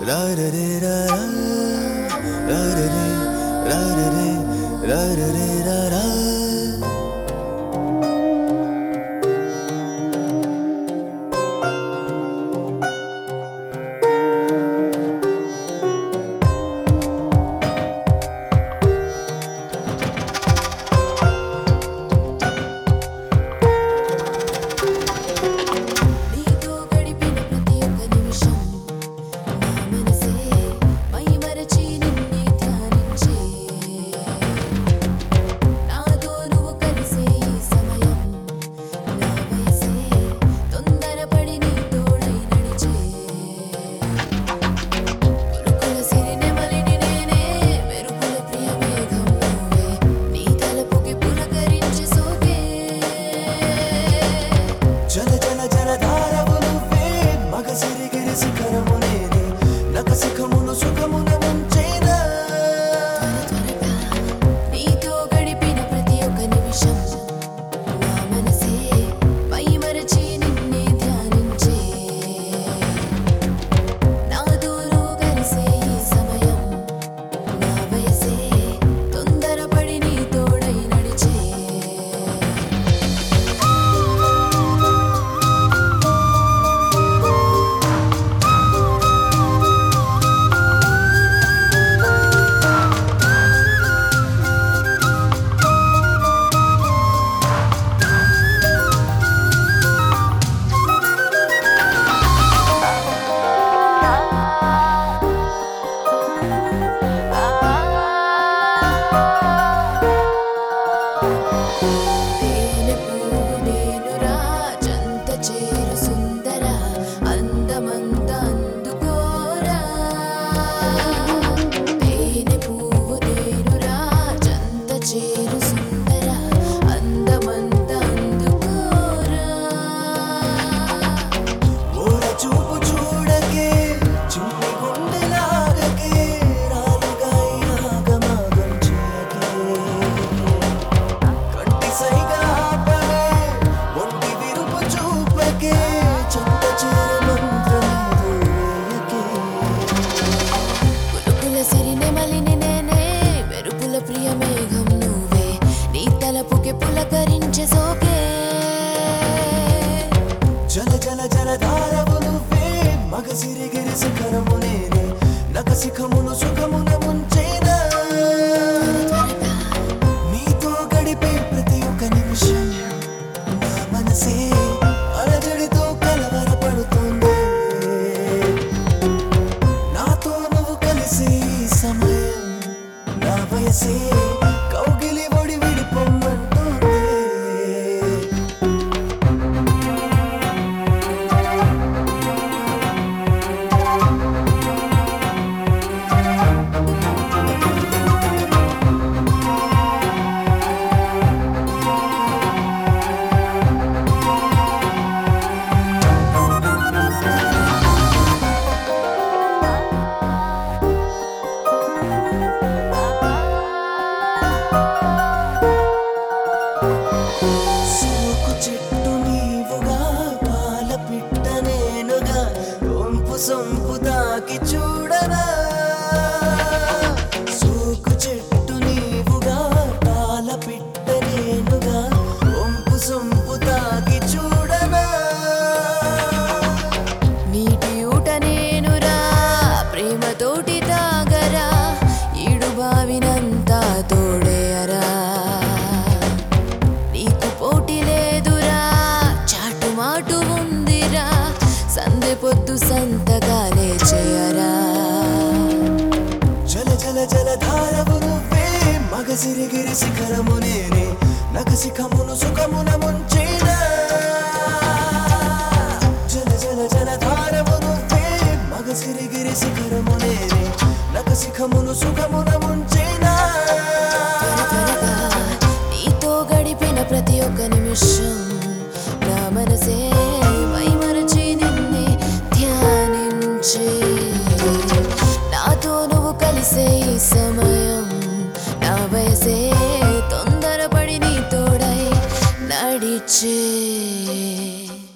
ra ra re ra ra ra ra re ra ra re ra ra re ra ra. జల జల జల ధారవు నువ్వే మగసిరిగిరి శిఖరము నేనే నకశిఖమును సుఖమున ముంచేనా నీతో గడిపే ప్రతి ఒక్క నిమిషం నా మనసే అలజడితో కలవరపడుతుంది నాతో నువ్వు కలిసే ఈ సమయం నా వయసే కౌగిలి ఒడి విడిపోమ్మంటుంది సొంపు తాకి చూడరా సోకు చెట్టు నీవుగా పాల పిట్ట నేనుగా ఒంపు సొంపు తాకి చూడరా నీటి ఊట నేనురా ప్రేమతోటి తాగరా ఈడు బావినంతా తోడేయరా నీకు పోటీ లేదురా చాటు మాటు ఉందిరా సందె పొద్దు సంతకాలే చేయరా జల జల జల ధారవు నువ్వే మగసిరిగిరి శిఖరము నేనే నకశిఖమును సుఖమున ముంచేనా జల జల జల ధారవు నువ్వే మగసిరిగిరి శిఖరము నేనే నకశిఖమును సుఖమున ముంచేనా నీతో గడిపిన ప్రతి ఒక్క నిమిషం నా మనసే నాతో నువ్వు కలిసే ఈ సమయం నా వయసే తొందరపడి నీ తోడై నడిచే